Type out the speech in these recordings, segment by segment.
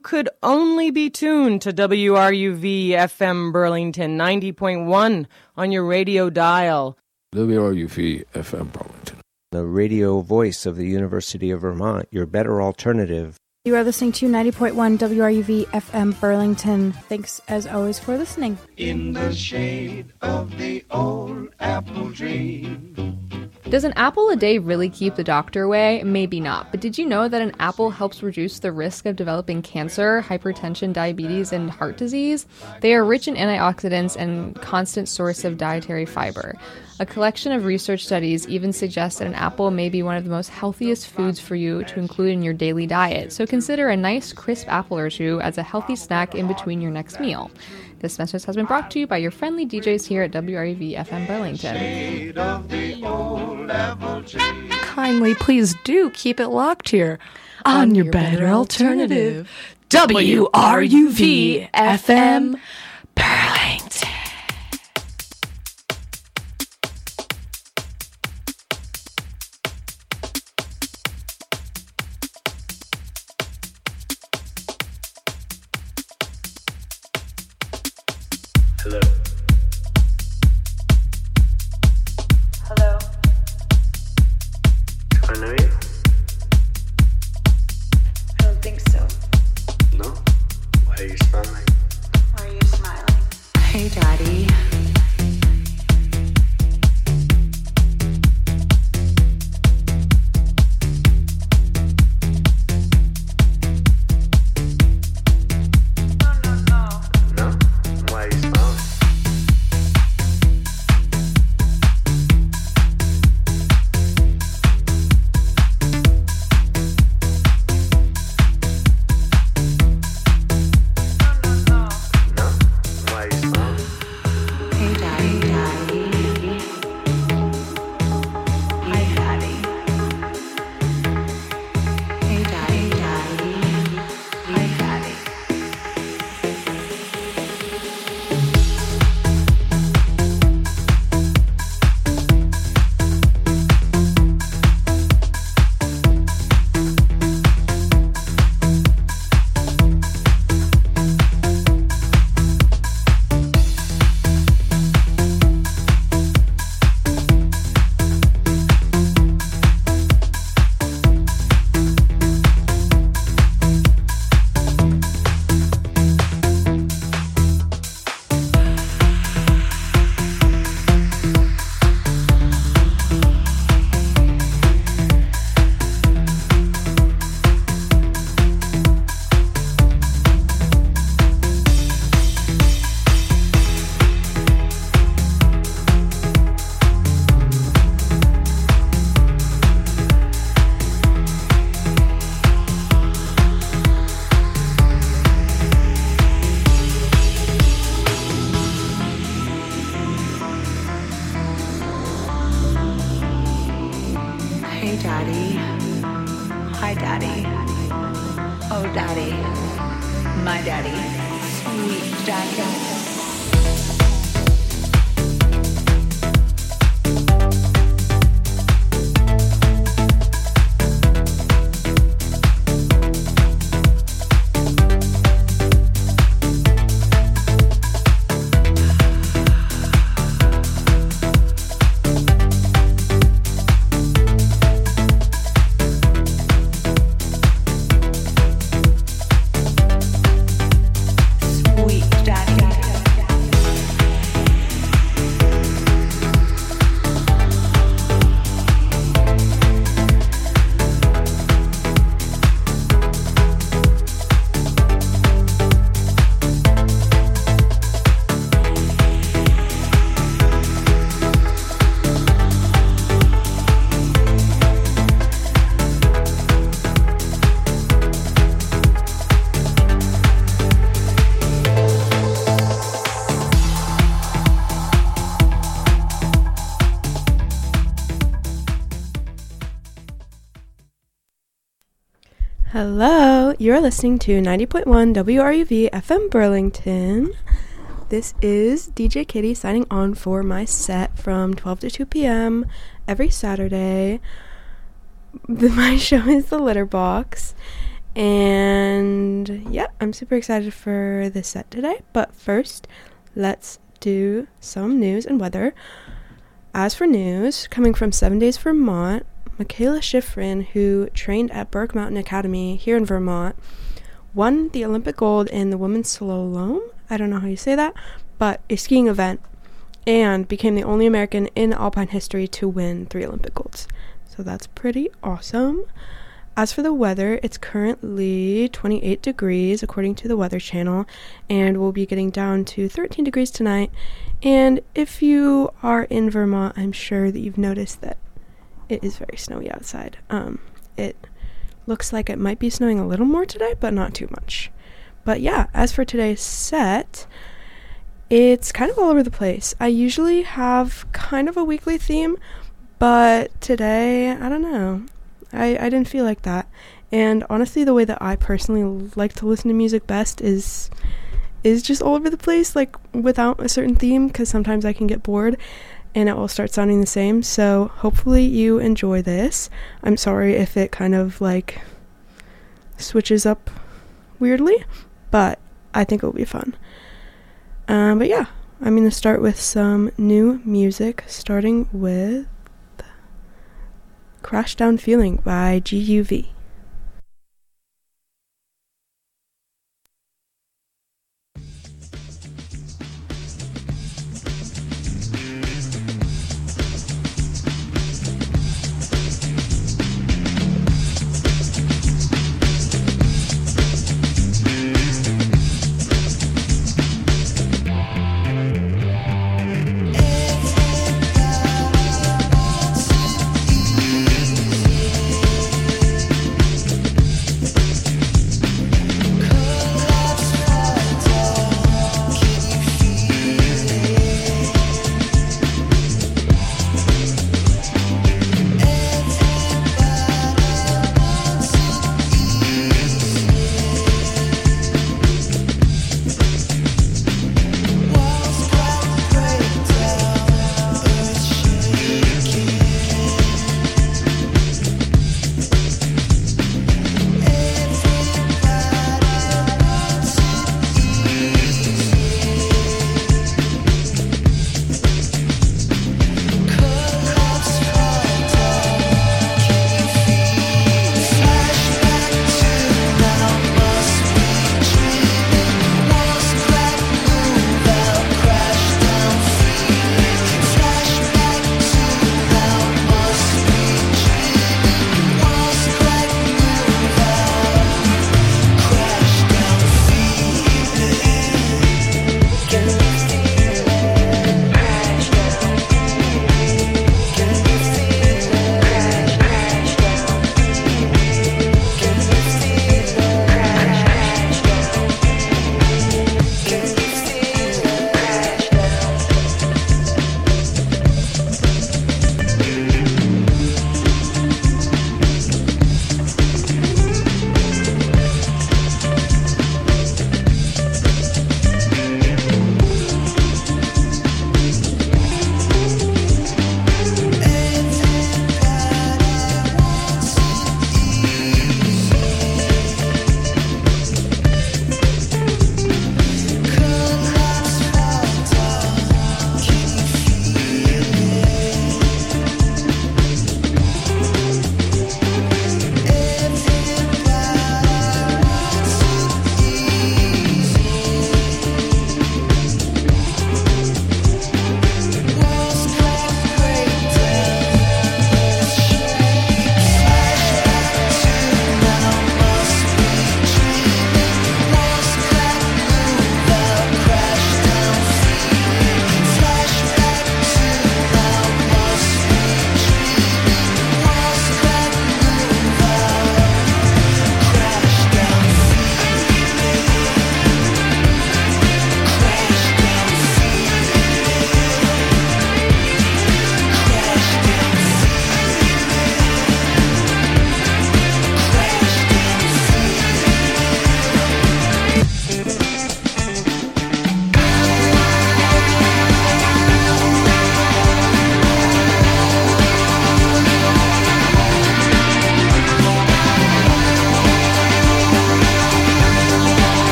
could only be tuned to WRUV FM Burlington 90.1 on your radio dial. WRUV FM Burlington. The radio voice of the University of Vermont, your better alternative. You are listening to 90.1 WRUV FM Burlington. Thanks, as always, for listening. In the shade of the old apple tree. Does an apple a day really keep the doctor away? Maybe not. But did you know that an apple helps reduce the risk of developing cancer, hypertension, diabetes, and heart disease? They are rich in antioxidants and constant source of dietary fiber. A collection of research studies even suggests that an apple may be one of the most healthiest foods for you to include in your daily diet. So consider a nice crisp apple or two as a healthy snack in between your next meal. This message has been brought to you by your friendly DJs here at WRUV FM Burlington. Kindly, please do keep it locked here on your better alternative, WRUV FM Burlington. Hello. Hello. Do I know you? I don't think so. No? Why are you smiling? Why are you smiling? Hey, Daddy. No? Why are you smiling? No? Why are you smiling? Hey, Daddy. Hi, Daddy. Hey, Daddy. Hi, Daddy. Hey, Daddy. Hi, Daddy. Oh, Daddy. My Daddy. Sweet Daddy. Hello, you're listening to 90.1 WRUV FM Burlington. This is DJ Kitty signing on for my set from 12 to 2 p.m. every Saturday. My show is The Litter Box. And yeah, yeah, I'm super excited for this set today. But first, let's do some news and weather. As for news, coming from 7 Days Vermont, Michaela Schifrin, who trained at Burke Mountain Academy here in Vermont, won the Olympic gold in the women's slalom, I don't know how you say that, but a skiing event, and became the only American in alpine history to win 3 Olympic golds. So that's pretty awesome. As for the weather, it's currently 28 degrees according to the Weather Channel, and we'll be getting down to 13 degrees tonight. And if you are in Vermont, I'm sure that you've noticed that it is very snowy outside. It looks like it might be snowing a little more today, but not too much. But yeah, as for today's set, it's kind of all over the place. I usually have kind of a weekly theme, but today, I don't know. I didn't feel like that. And honestly, the way that I personally like to listen to music best is just all over the place, like without a certain theme, because sometimes I can get bored and it will start sounding the same. So hopefully you enjoy this. I'm sorry if it kind of like switches up weirdly, but I think it'll be fun. But yeah, I'm going to start with some new music, starting with Crash Down Feeling by GUV.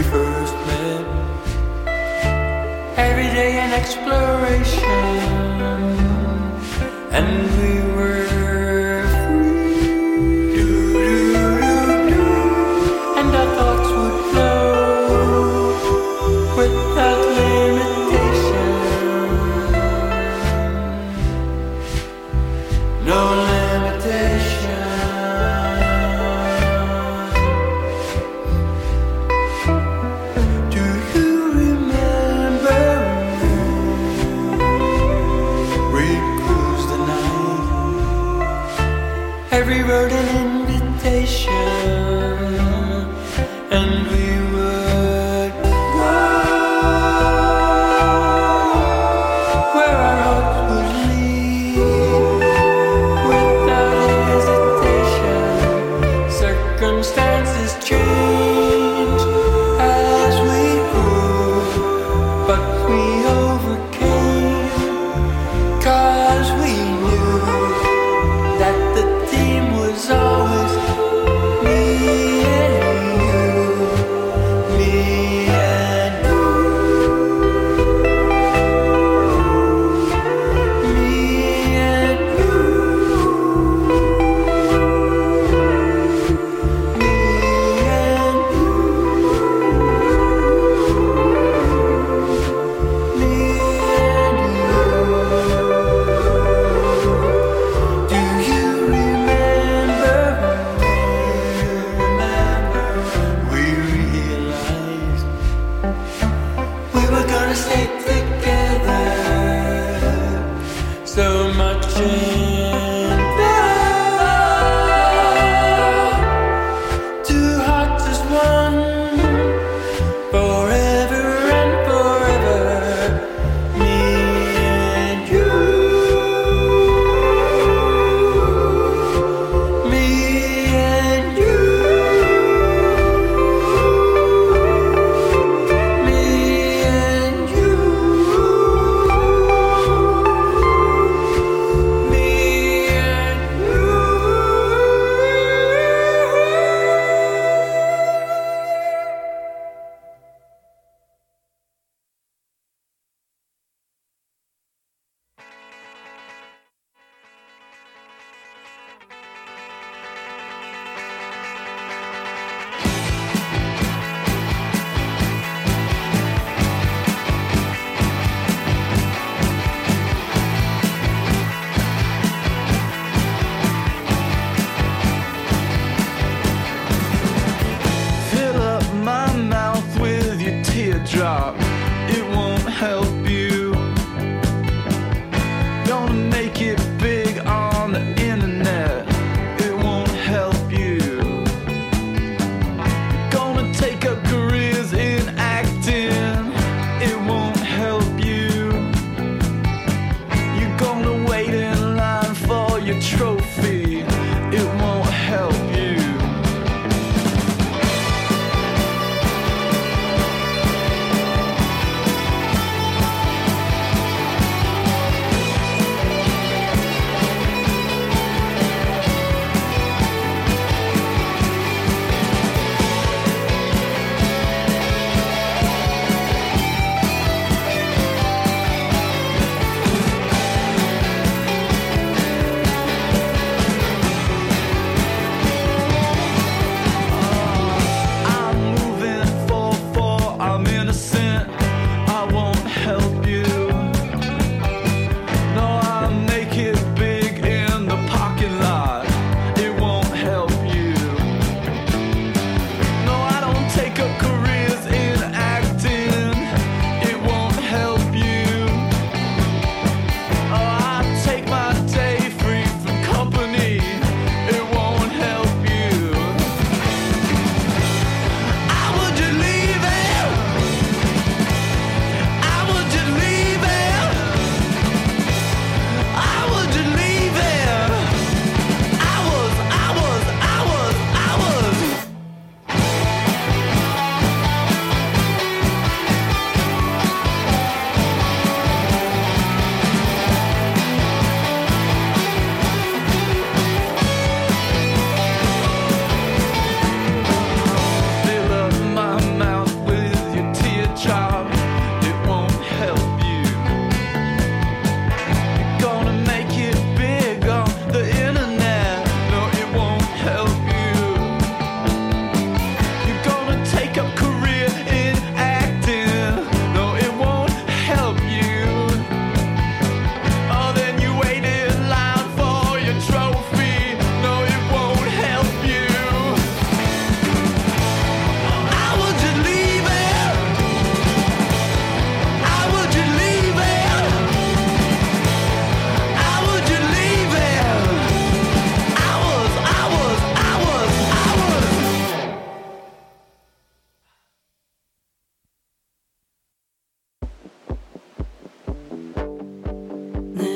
first met. Every day an exploration, and we were free. And our thoughts would flow without limitation. No limitation. Do you remember? We cruised the night.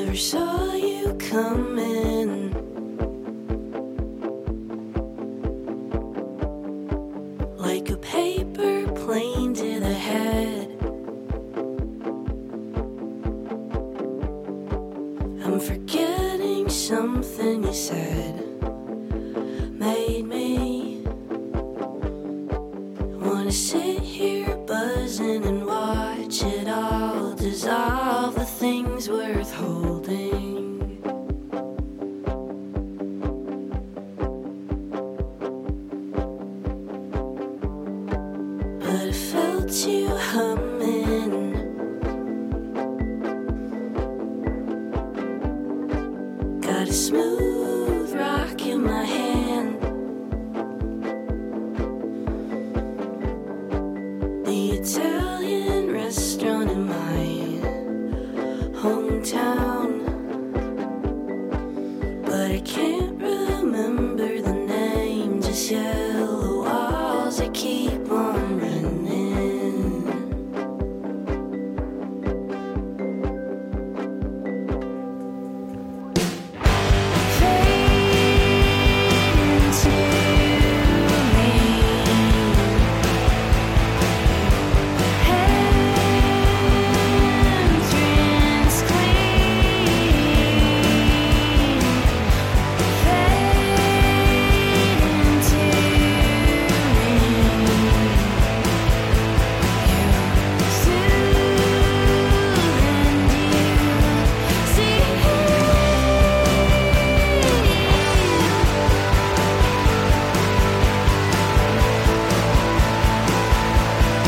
Never saw you coming. Like a paper plane to the head. I'm forgetting something you said. Made me wanna sit here buzzing and watch it